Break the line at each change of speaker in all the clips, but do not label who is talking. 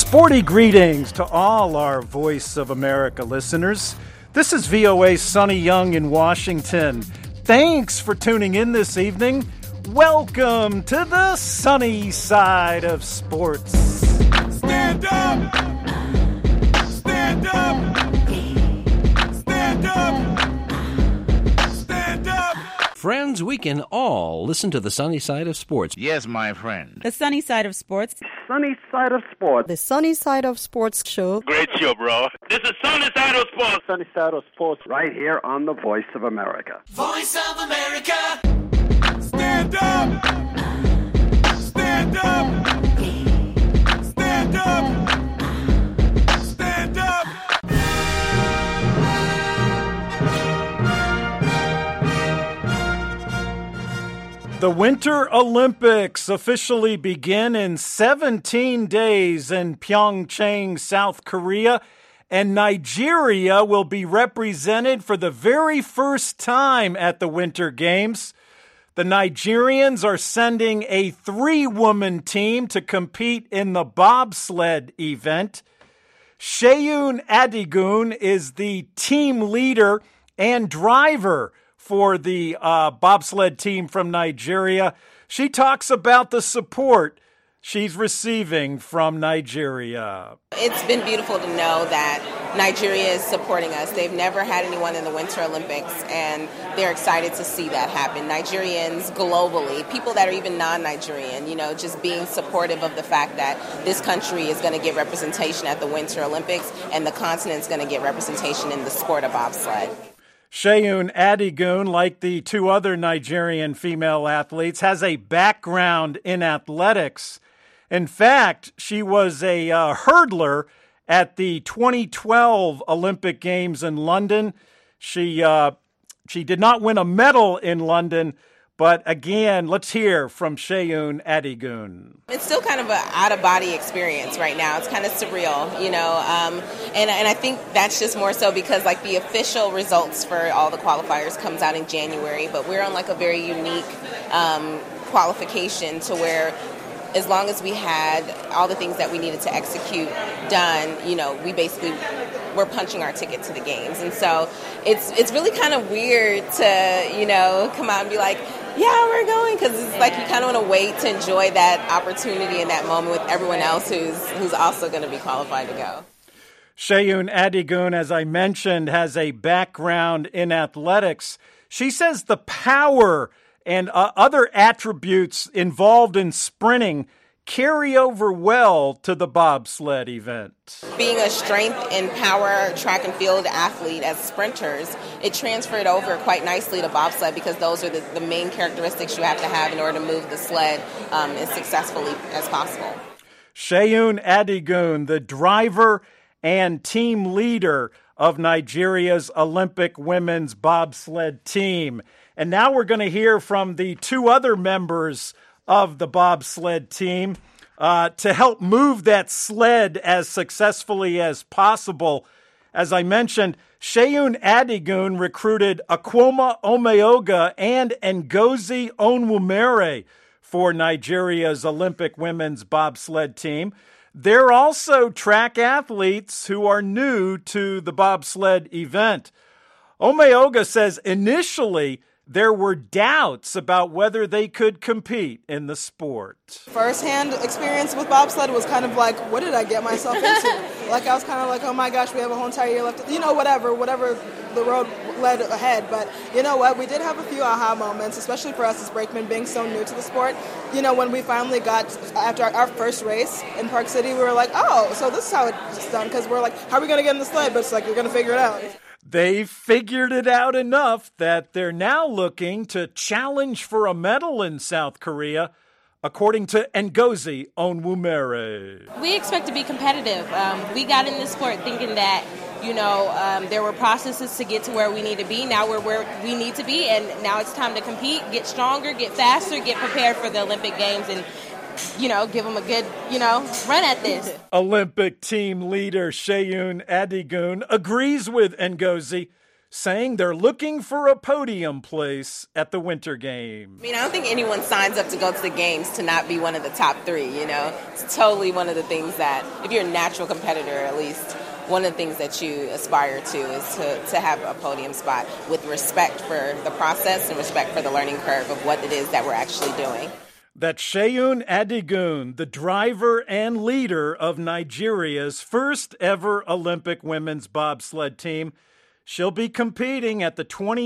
Sporty greetings to all our Voice of America listeners. This is VOA's Sonny Young in Washington. Thanks for tuning in this evening. Welcome to the sunny side of sports.
Stand up! Stand up! Stand up! Stand up!
Friends, we can all listen to the sunny side of sports.
Yes, my friend.
The sunny side of sports.
Sunny side of sports.
The Sunny Side of Sports show.
Great show, bro. This is Sunny Side of Sports.
Sunny side of sports right here on the Voice of America.
Voice of America! Stand up! Stand up! Stand up! Stand up!
The Winter Olympics officially begin in 17 days in Pyeongchang, South Korea, and Nigeria will be represented for the very first time at the Winter Games. The Nigerians are sending a 3-woman team to compete in the bobsled event. Seun Adigun is the team leader and driver for the bobsled team from Nigeria. She talks about the support she's receiving from Nigeria.
It's been beautiful to know that Nigeria is supporting us. They've never had anyone in the Winter Olympics, and they're excited to see that happen. Nigerians globally, people that are even non-Nigerian, just being supportive of the fact that this country is going to get representation at the Winter Olympics and the continent's going to get representation in the sport of bobsled.
Seun Adigun, like the 2 other Nigerian female athletes, has a background in athletics. In fact, she was a hurdler at the 2012 Olympic Games in London. She did not win a medal in London, but again, let's hear from Seun Adigun.
It's still kind of an out-of-body experience right now. It's kind of surreal, and I think that's just more so because the official results for all the qualifiers comes out in January, but we're on a very unique qualification to where as long as we had all the things that we needed to execute done, we're punching our ticket to the games. And so it's really kind of weird to, come out and be like, yeah, we're going, because it's you kind of want to wait to enjoy that opportunity in that moment with everyone else who's also going to be qualified to go.
Seun Adigun, as I mentioned, has a background in athletics. She says the power and other attributes involved in sprinting carry over well to the bobsled event.
Being a strength and power track and field athlete as sprinters, it transferred over quite nicely to bobsled because those are the main characteristics you have to have in order to move the sled as successfully as possible.
Seun Adigun, the driver and team leader of Nigeria's Olympic women's bobsled team. And now we're going to hear from the 2 other members of the bobsled team to help move that sled as successfully as possible. As I mentioned, Seun Adigun recruited Akwoma Omeoga and Ngozi Onwumere for Nigeria's Olympic women's bobsled team. They're also track athletes who are new to the bobsled event. Omeoga says initially there were doubts about whether they could compete in the sport.
First-hand experience with bobsled was kind of what did I get myself into? I was kind of oh my gosh, we have a whole entire year left. Whatever the road led ahead. But you know what? We did have a few aha moments, especially for us as brakemen being so new to the sport. When we finally got, after our first race in Park City, we were oh, so this is how it's done. Because we're how are we going to get in the sled? But it's we're going to figure it out.
They figured it out enough that they're now looking to challenge for a medal in South Korea, according to Ngozi Onwumere.
We expect to be competitive. We got in this sport thinking that, there were processes to get to where we need to be. Now we're where we need to be, and now it's time to compete, get stronger, get faster, get prepared for the Olympic Games, and give them a good, run at this.
Olympic team leader Seun Adigun agrees with Ngozi. saying they're looking for a podium place at the Winter Games.
I mean, I don't think anyone signs up to go to the games to not be one of the top three, you know? It's totally one of the things that, if you're a natural competitor at least, one of the things that you aspire to is to have a podium spot with respect for the process and respect for the learning curve of what it is that we're actually doing.
That's Seun Adigun, the driver and leader of Nigeria's first ever Olympic women's bobsled team. She'll be competing at the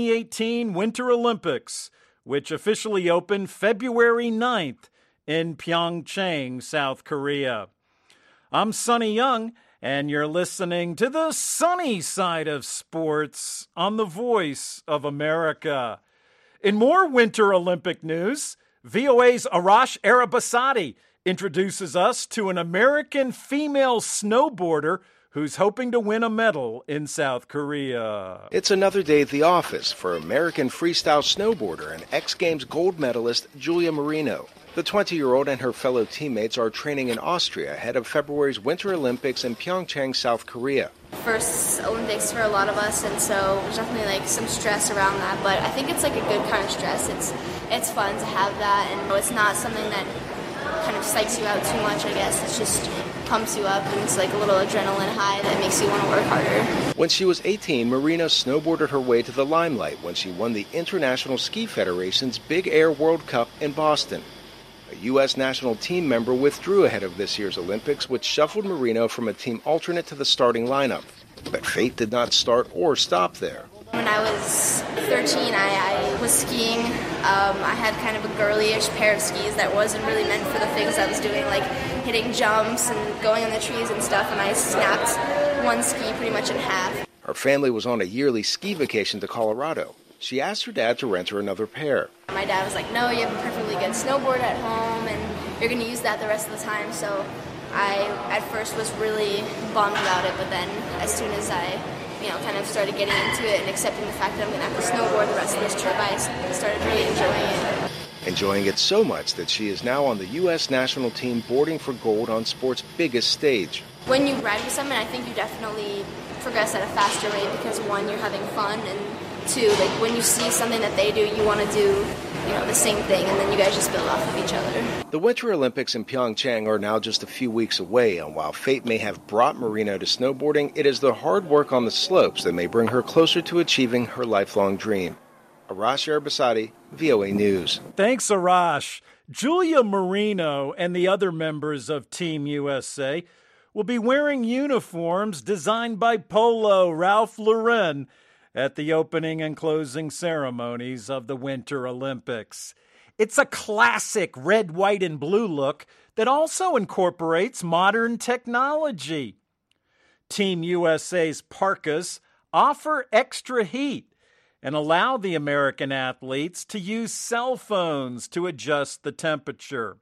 2018 Winter Olympics, which officially opened February 9th in Pyeongchang, South Korea. I'm Sonny Young, and you're listening to the sunny side of sports on the Voice of America. In more Winter Olympic news, VOA's Arash Arabasadi introduces us to an American female snowboarder who's hoping to win a medal in South Korea.
It's another day at the office for American freestyle snowboarder and X Games gold medalist Julia Marino. The 20-year-old and her fellow teammates are training in Austria ahead of February's Winter Olympics in Pyeongchang, South Korea.
First Olympics for a lot of us, and so there's definitely some stress around that, but I think it's a good kind of stress. It's fun to have that, and it's not something that kind of psychs you out too much, I guess. It's just pumps you up, and it's a little adrenaline high that makes you want to work harder.
When she was 18, Marino snowboarded her way to the limelight when she won the International Ski Federation's Big Air World Cup in Boston. A U.S. national team member withdrew ahead of this year's Olympics, which shuffled Marino from a team alternate to the starting lineup. But fate did not start or stop there.
When I was 13, I was skiing. I had kind of a girly-ish pair of skis that wasn't really meant for the things I was doing, like hitting jumps and going on the trees and stuff, and I snapped one ski pretty much in half.
Her family was on a yearly ski vacation to Colorado. She asked her dad to rent her another pair.
My dad was like, no, you have a perfectly good snowboard at home, and you're going to use that the rest of the time. So I, at first, was really bummed about it, but then as soon as I kind of started getting into it and accepting the fact that I'm going to have to snowboard the rest of this trip, I started really enjoying it.
Enjoying it so much that she is now on the U.S. national team boarding for gold on sport's biggest stage.
When you ride with someone, I think you definitely progress at a faster rate because, one, you're having fun, and two, when you see something that they do, you want to do the same thing, and then you guys just build off of each other.
The Winter Olympics in Pyeongchang are now just a few weeks away, and while fate may have brought Marino to snowboarding, it is the hard work on the slopes that may bring her closer to achieving her lifelong dream. Arash Arabasadi, VOA News.
Thanks, Arash. Julia Marino and the other members of Team USA will be wearing uniforms designed by Polo Ralph Lauren at the opening and closing ceremonies of the Winter Olympics. It's a classic red, white, and blue look that also incorporates modern technology. Team USA's parkas offer extra heat and allow the American athletes to use cell phones to adjust the temperature.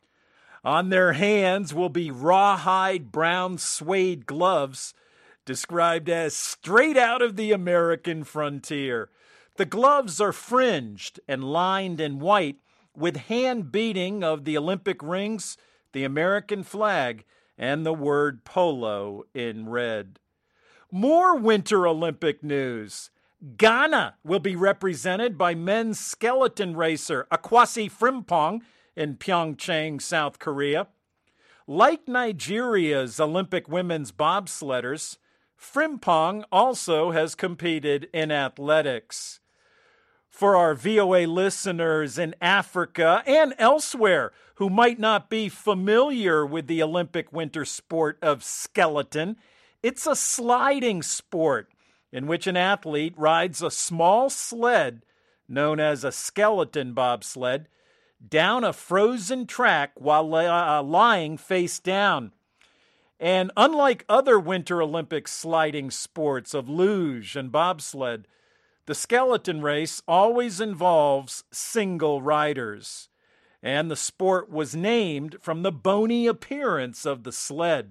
On their hands will be rawhide brown suede gloves described as straight out of the American frontier. The gloves are fringed and lined in white with hand beating of the Olympic rings, the American flag, and the word polo in red. More Winter Olympic news. Ghana will be represented by men's skeleton racer Akwasi Frimpong in Pyeongchang, South Korea. Like Nigeria's Olympic women's bobsledders, Frimpong also has competed in athletics. For our VOA listeners in Africa and elsewhere who might not be familiar with the Olympic winter sport of skeleton, it's a sliding sport in which an athlete rides a small sled known as a skeleton bobsled down a frozen track while lying face down. And unlike other Winter Olympic sliding sports of luge and bobsled, the skeleton race always involves single riders. And the sport was named from the bony appearance of the sled.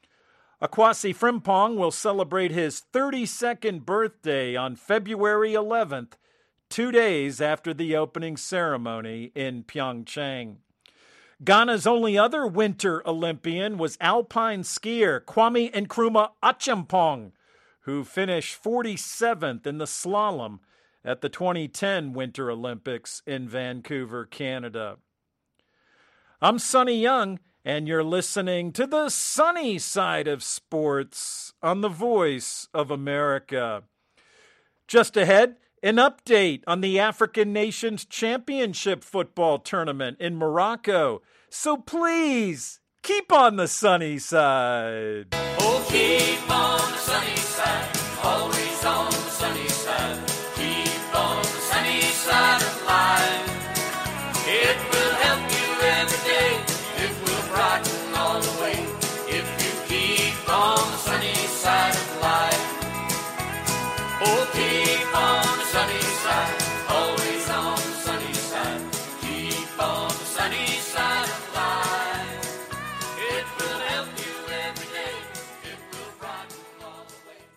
Akwasi Frimpong will celebrate his 32nd birthday on February 11th, 2 days after the opening ceremony in Pyeongchang. Ghana's only other Winter Olympian was alpine skier Kwame Nkrumah Acheampong, who finished 47th in the slalom at the 2010 Winter Olympics in Vancouver, Canada. I'm Sonny Young, and you're listening to the sunny side of sports on the Voice of America. Just ahead, an update on the African Nations Championship football tournament in Morocco. So please, keep on the sunny side.
Oh, keep on the sunny side, always on the sunny side. Keep on the sunny side of life. It will help you every day. It will brighten all the way. If you keep on the sunny side of life. Oh, keep on the sunny side, always on the sunny side. Keep on the sunny side of life. It will help you every day. It will brighten all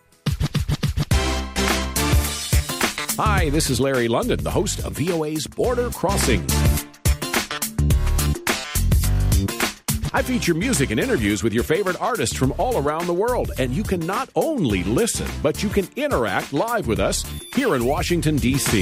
the way.
Hi, this is Larry London, the host of VOA's Border Crossings. I feature music and interviews with your favorite artists from all around the world, and you can not only listen, but you can interact live with us here in Washington, D.C.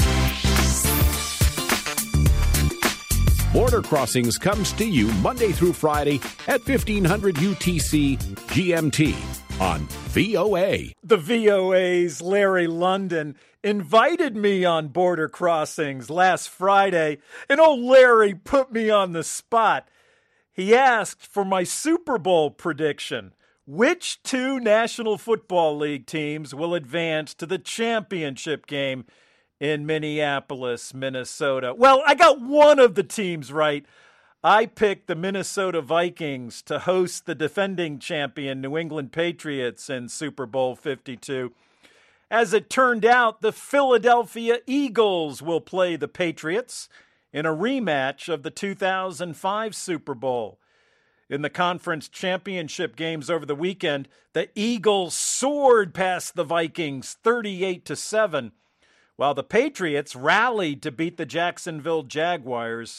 Border Crossings comes to you Monday through Friday at 1500 UTC GMT on VOA.
The VOA's Larry London invited me on Border Crossings last Friday, and old Larry put me on the spot. He asked for my Super Bowl prediction. Which two National Football League teams will advance to the championship game in Minneapolis, Minnesota? Well, I got one of the teams right. I picked the Minnesota Vikings to host the defending champion New England Patriots in Super Bowl 52. As it turned out, the Philadelphia Eagles will play the Patriots in a rematch of the 2005 Super Bowl. In the conference championship games over the weekend, the Eagles soared past the Vikings 38-7, while the Patriots rallied to beat the Jacksonville Jaguars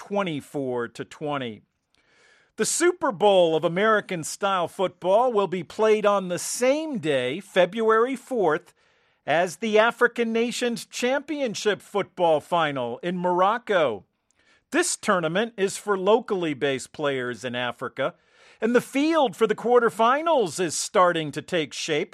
24-20. The Super Bowl of American-style football will be played on the same day, February 4th, as the African Nations Championship football final in Morocco. This tournament is for locally based players in Africa, and the field for the quarterfinals is starting to take shape.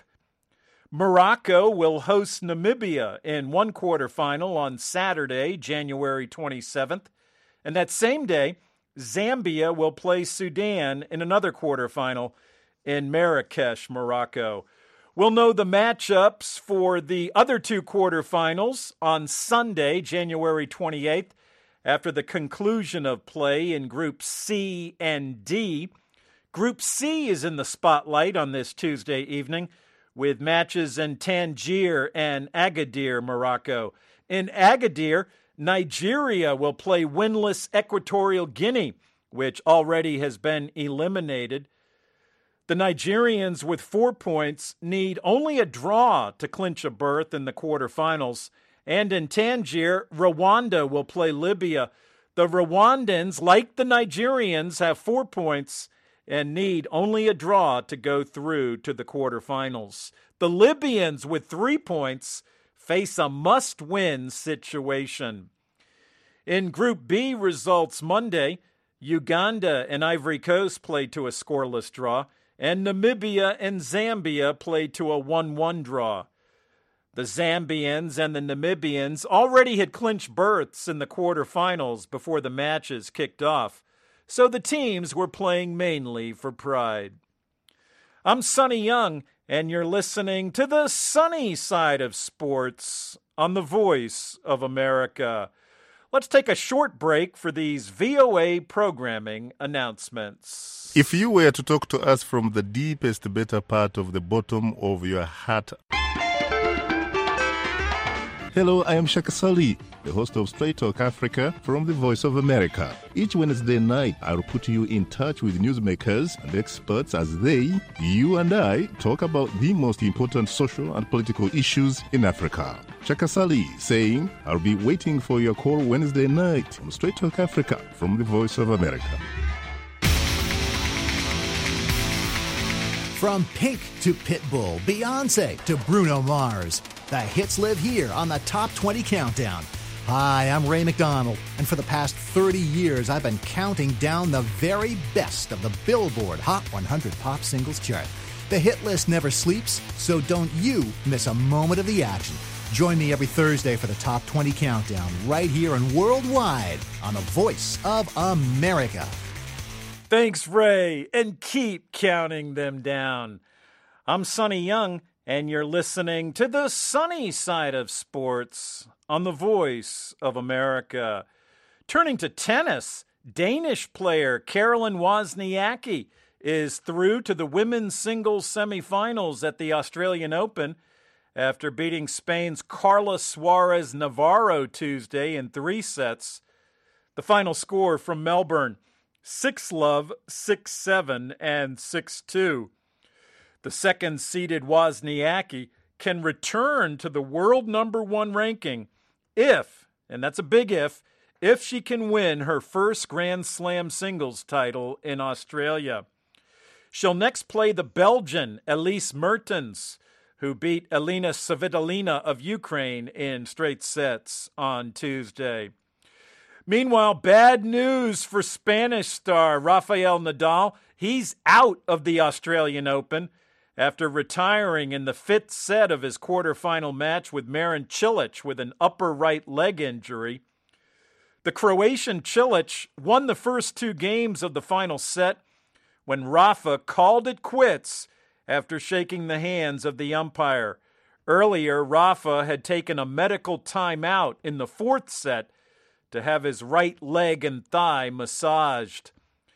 Morocco will host Namibia in one quarterfinal on Saturday, January 27th, and that same day, Zambia will play Sudan in another quarterfinal in Marrakesh, Morocco. We'll know the matchups for the other two quarterfinals on Sunday, January 28th, after the conclusion of play in Group C and D. Group C is in the spotlight on this Tuesday evening with matches in Tangier and Agadir, Morocco. In Agadir, Nigeria will play winless Equatorial Guinea, which already has been eliminated. The Nigerians with 4 points need only a draw to clinch a berth in the quarterfinals. And in Tangier, Rwanda will play Libya. The Rwandans, like the Nigerians, have 4 points and need only a draw to go through to the quarterfinals. The Libyans with 3 points face a must-win situation. In Group B results Monday, Uganda and Ivory Coast played to a scoreless draw, and Namibia and Zambia played to a 1-1 draw. The Zambians and the Namibians already had clinched berths in the quarterfinals before the matches kicked off, so the teams were playing mainly for pride. I'm Sonny Young, and you're listening to the sunny side of sports on the Voice of America. Let's take a short break for these VOA programming announcements.
If you were to talk to us from the deepest, better part of the bottom of your heart. Hello, I am Shaka Sali, the host of Straight Talk Africa from the Voice of America. Each Wednesday night, I'll put you in touch with newsmakers and experts as they, you and I, talk about the most important social and political issues in Africa. Shaka Sali saying, I'll be waiting for your call Wednesday night on Straight Talk Africa from the Voice of America.
From Pink to Pitbull, Beyonce to Bruno Mars, the hits live here on the Top 20 Countdown. Hi, I'm Ray McDonald, and for the past 30 years, I've been counting down the very best of the Billboard Hot 100 Pop Singles chart. The hit list never sleeps, so don't you miss a moment of the action. Join me every Thursday for the Top 20 Countdown, right here and worldwide on the Voice of America.
Thanks, Ray, and keep counting them down. I'm Sonny Young, and you're listening to the sunny side of sports on the Voice of America. Turning to tennis, Danish player Caroline Wozniacki is through to the women's singles semifinals at the Australian Open after beating Spain's Carla Suarez Navarro Tuesday in 3 sets. The final score from Melbourne, 6-love, 6-7, and 6-2. The second-seeded Wozniacki can return to the world number 1 ranking if, and that's a big if she can win her first Grand Slam singles title in Australia. She'll next play the Belgian Elise Mertens, who beat Elena Svitolina of Ukraine in straight sets on Tuesday. Meanwhile, bad news for Spanish star Rafael Nadal. He's out of the Australian Open after retiring in the 5th set of his quarterfinal match with Marin Cilic with an upper right leg injury. The Croatian Cilic won the first 2 games of the final set when Rafa called it quits after shaking the hands of the umpire. Earlier, Rafa had taken a medical timeout in the 4th set to have his right leg and thigh massaged.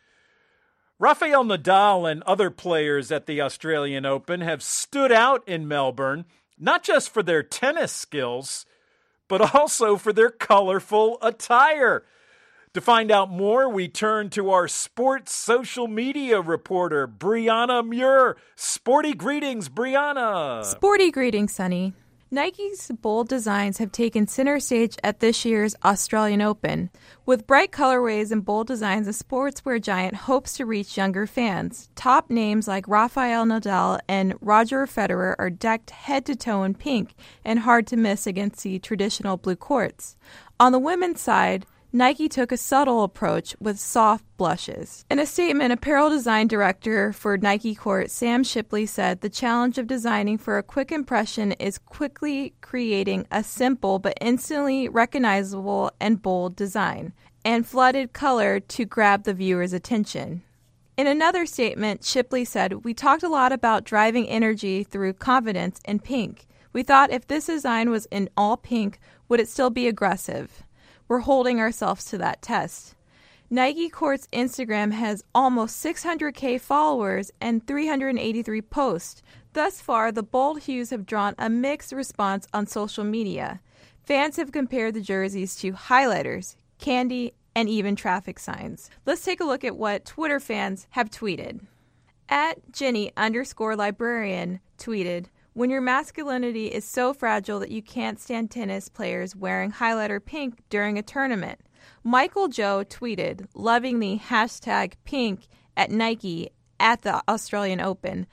Rafael Nadal and other players at the Australian Open have stood out in Melbourne, not just for their tennis skills, but also for their colorful attire. To find out more, we turn to our sports social media reporter, Brianna Muir. Sporty greetings, Brianna.
Sporty greetings, Sonny. Nike's bold designs have taken center stage at this year's Australian Open. With bright colorways and bold designs, the sportswear giant hopes to reach younger fans. Top names like Rafael Nadal and Roger Federer are decked head to toe in pink and hard to miss against the traditional blue courts. On the women's side, Nike took a subtle approach with soft blushes. In a statement, apparel design director for Nike Court, Sam Shipley, said the challenge of designing for a quick impression is quickly creating a simple but instantly recognizable and bold design, and flooded color to grab the viewer's attention. In another statement, Shipley said, "We talked a lot about driving energy through confidence in pink. We thought if this design was in all pink, would it still be aggressive? We're holding ourselves to that test." Nike Court's Instagram has almost 600K followers and 383 posts. Thus far, the bold hues have drawn a mixed response on social media. Fans have compared the jerseys to highlighters, candy, and even traffic signs. Let's take a look at what Twitter fans have tweeted. At Jenny_librarian tweeted, "When your masculinity is so fragile that you can't stand tennis players wearing highlighter pink during a tournament." Michael Joe tweeted, loving the hashtag pink at Nike at the Australian Open.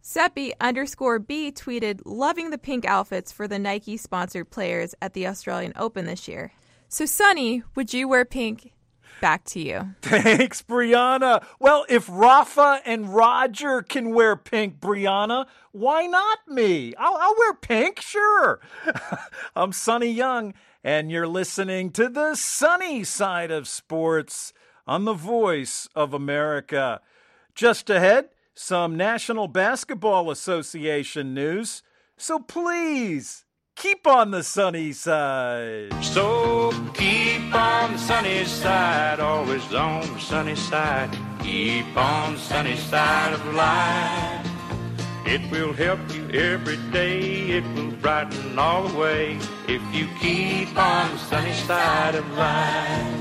Seppi_B tweeted, loving the pink outfits for the Nike-sponsored players at the Australian Open this year. So, Sonny, would you wear pink? Back to you.
Thanks, Brianna. Well, if Rafa and Roger can wear pink, Brianna, why not me? I'll wear pink, sure. I'm Sonny Young, and you're listening to the sunny side of sports on the Voice of America. Just ahead, some National Basketball Association news. So please, keep on the sunny side.
So keep on the sunny side, always on the sunny side. Keep on the sunny side of life. It will help you every day, it will brighten all the way, if you keep on the sunny side of life.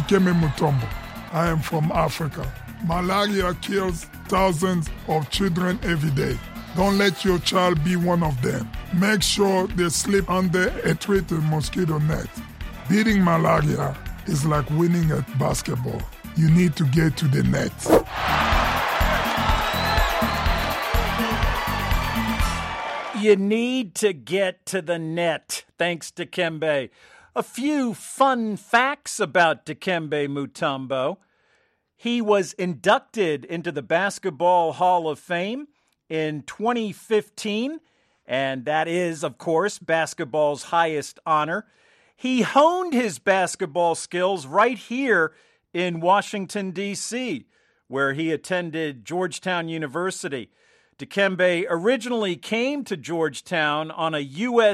Dikembe Mutombo. I am from Africa. Malaria kills thousands of children every day. Don't let your child be one of them. Make sure they sleep under a treated mosquito net. Beating malaria is like winning at basketball. You need to get to the net.
You need to get to the net. Thanks, Dikembe. A few fun facts about Dikembe Mutombo. He was inducted into the Basketball Hall of Fame in 2015, and that is, of course, basketball's highest honor. He honed his basketball skills right here in Washington, D.C., where he attended Georgetown University. Dikembe originally came to Georgetown on a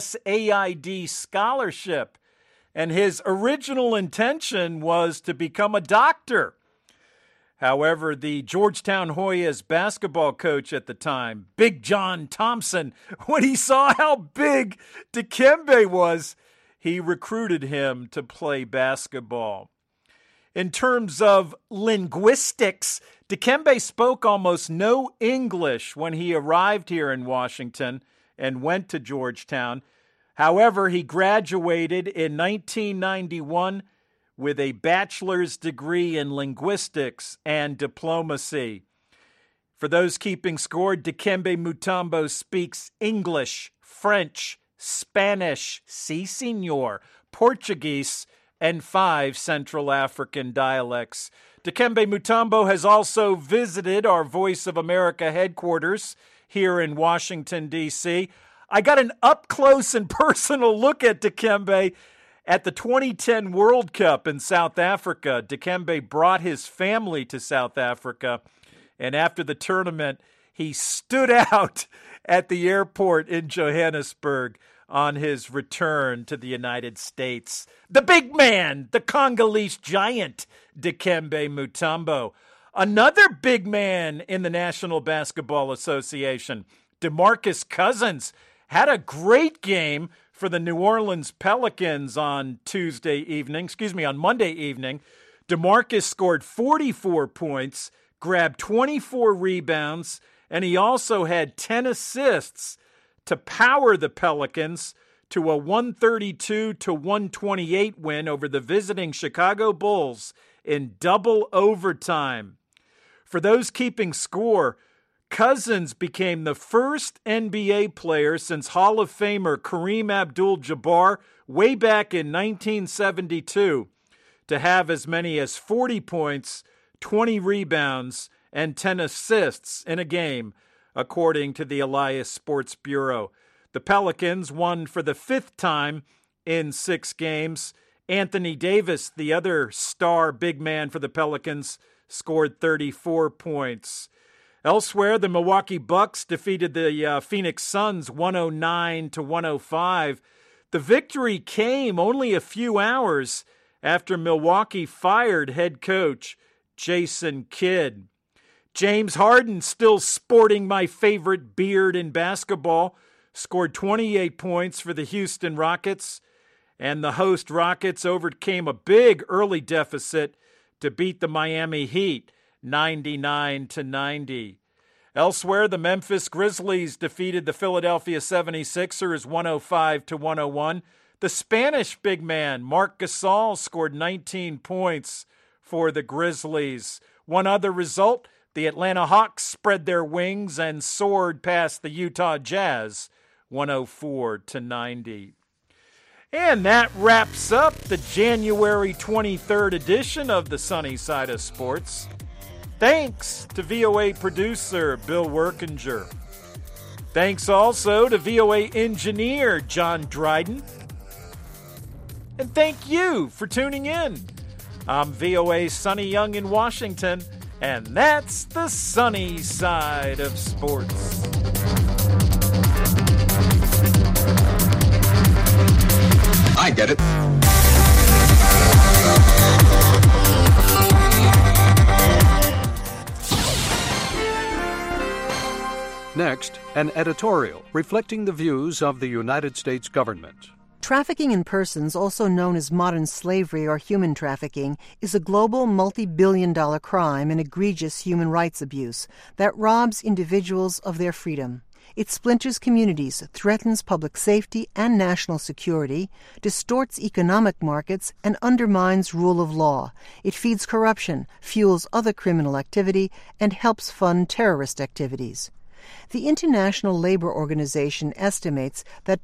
USAID scholarship, and his original intention was to become a doctor. However, the Georgetown Hoyas basketball coach at the time, Big John Thompson, when he saw how big Dikembe was, he recruited him to play basketball. In terms of linguistics, Dikembe spoke almost no English when he arrived here in Washington and went to Georgetown. However, he graduated in 1991 with a bachelor's degree in linguistics and diplomacy. For those keeping score, Dikembe Mutombo speaks English, French, Spanish, si senor, Portuguese, and 5 Central African dialects. Dikembe Mutombo has also visited our Voice of America headquarters here in Washington, D.C. I got an up-close and personal look at Dikembe at the 2010 World Cup in South Africa. Dikembe brought his family to South Africa, and after the tournament, he stood out at the airport in Johannesburg on his return to the United States. The big man, the Congolese giant, Dikembe Mutombo. Another big man in the National Basketball Association, DeMarcus Cousins, had a great game for the New Orleans Pelicans on Monday evening. DeMarcus scored 44 points, grabbed 24 rebounds, and he also had 10 assists to power the Pelicans to a 132-128 win over the visiting Chicago Bulls in double overtime. For those keeping score, Cousins became the first NBA player since Hall of Famer Kareem Abdul-Jabbar way back in 1972 to have as many as 40 points, 20 rebounds, and 10 assists in a game, according to the Elias Sports Bureau. The Pelicans won for the 5th time in 6 games. Anthony Davis, the other star big man for the Pelicans, scored 34 points. Elsewhere, the Milwaukee Bucks defeated the Phoenix Suns 109-105. The victory came only a few hours after Milwaukee fired head coach Jason Kidd. James Harden, still sporting my favorite beard in basketball, scored 28 points for the Houston Rockets, and the host Rockets overcame a big early deficit to beat the Miami Heat 99-90. Elsewhere, the Memphis Grizzlies defeated the Philadelphia 76ers 105-101. The Spanish big man, Marc Gasol, scored 19 points for the Grizzlies. One other result, the Atlanta Hawks spread their wings and soared past the Utah Jazz 104-90. And that wraps up the January 23rd edition of the Sunny Side of Sports. Thanks to VOA producer Bill Workinger. Thanks also to VOA engineer John Dryden. And thank you for tuning in. I'm VOA's Sonny Young in Washington, and that's the Sunny Side of Sports.
I get it.
Next, an editorial reflecting the views of the United States government. Trafficking in persons, also known as modern slavery or human trafficking, is a global multi-billion-dollar crime and egregious human rights abuse that robs individuals of their freedom. It splinters communities, threatens public safety and national security, distorts economic markets, and undermines rule of law. It feeds corruption, fuels other criminal activity, and helps fund terrorist activities. The International Labor Organization estimates that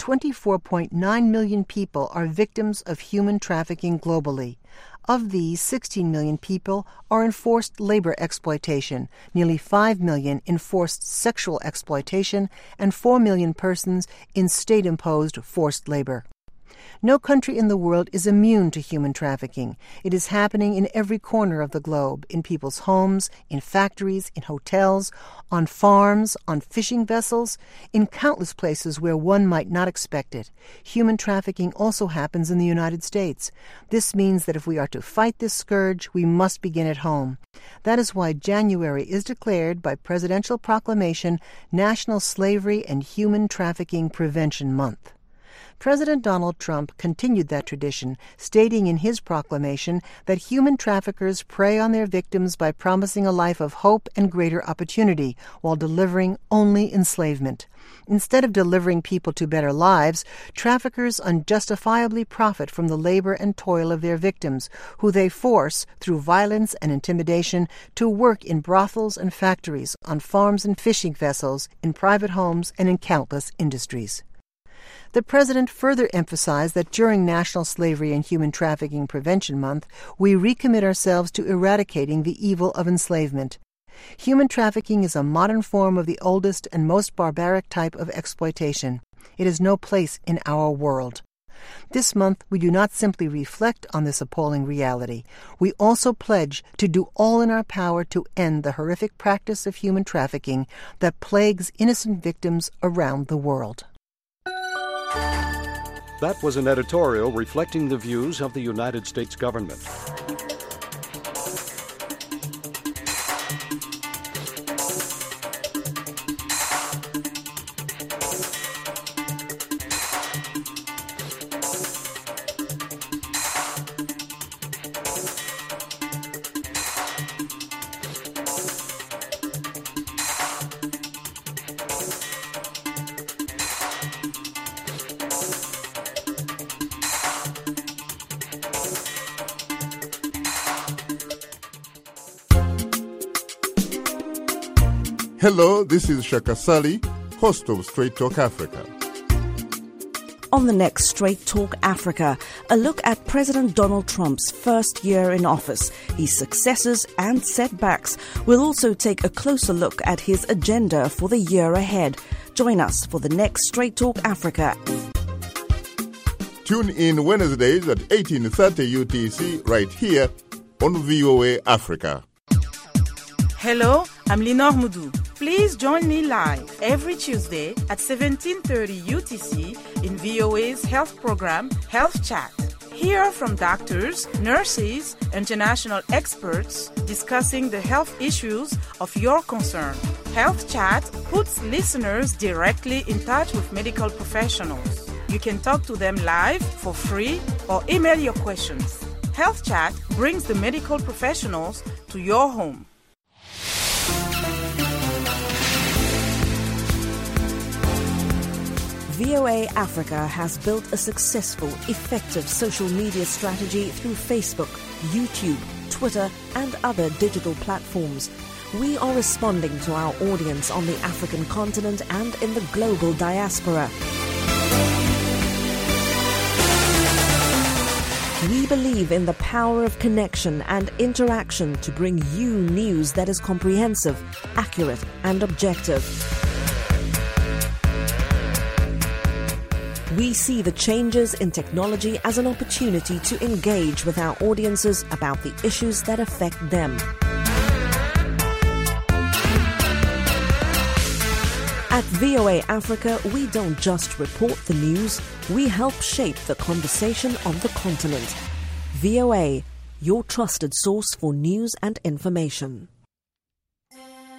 24.9 million people are victims of human trafficking globally. Of these, 16 million people are in forced labor exploitation, nearly 5 million in forced sexual exploitation, and 4 million persons in state-imposed forced labor. No country in the world is immune to human trafficking. It is happening in every corner of the globe, in people's homes, in factories, in hotels, on farms, on fishing vessels, in countless places where one might not expect it. Human trafficking also happens in the United States. This means that if we are to fight this scourge, we must begin at home. That is why January is declared by presidential proclamation National Slavery and Human Trafficking Prevention Month. President Donald Trump continued that tradition, stating in his proclamation that human traffickers prey on their victims by promising a life of hope and greater opportunity, while delivering only enslavement. Instead of delivering people to better lives, traffickers unjustifiably profit from the labor and toil of their victims, who they force, through violence and intimidation, to work in brothels and factories, on farms and fishing vessels, in private homes, and in countless industries. The President further emphasized that during National Slavery and Human Trafficking Prevention Month, we recommit ourselves to eradicating the evil of enslavement. Human trafficking is a modern form of the oldest and most barbaric type of exploitation. It has no place in our world. This month, we do not simply reflect on this appalling reality. We also pledge to do all in our power to end the horrific practice of human trafficking that plagues innocent victims around the world.
That was an editorial reflecting the views of the United States government.
Hello, this is Shaka Sali, host of Straight Talk Africa.
On the next Straight Talk Africa, a look at President Donald Trump's first year in office, his successes and setbacks. We'll also take a closer look at his agenda for the year ahead. Join us for the next Straight Talk Africa.
Tune in Wednesdays at 18:30 UTC right here on VOA Africa.
Hello, I'm Linor Moudou. Please join me live every Tuesday at 17:30 UTC in VOA's health program, Health Chat. Hear from doctors, nurses, international experts discussing the health issues of your concern. Health Chat puts listeners directly in touch with medical professionals. You can talk to them live for free or email your questions. Health Chat brings the medical professionals to your home.
VOA Africa has built a successful, effective social media strategy through Facebook, YouTube, Twitter, and other digital platforms. We are responding to our audience on the African continent and in the global diaspora. We believe in the power of connection and interaction to bring you news that is comprehensive, accurate, and objective. We see the changes in technology as an opportunity to engage with our audiences about the issues that affect them. At VOA Africa, we don't just report the news, we help shape the conversation on the continent. VOA, your trusted source for news and information.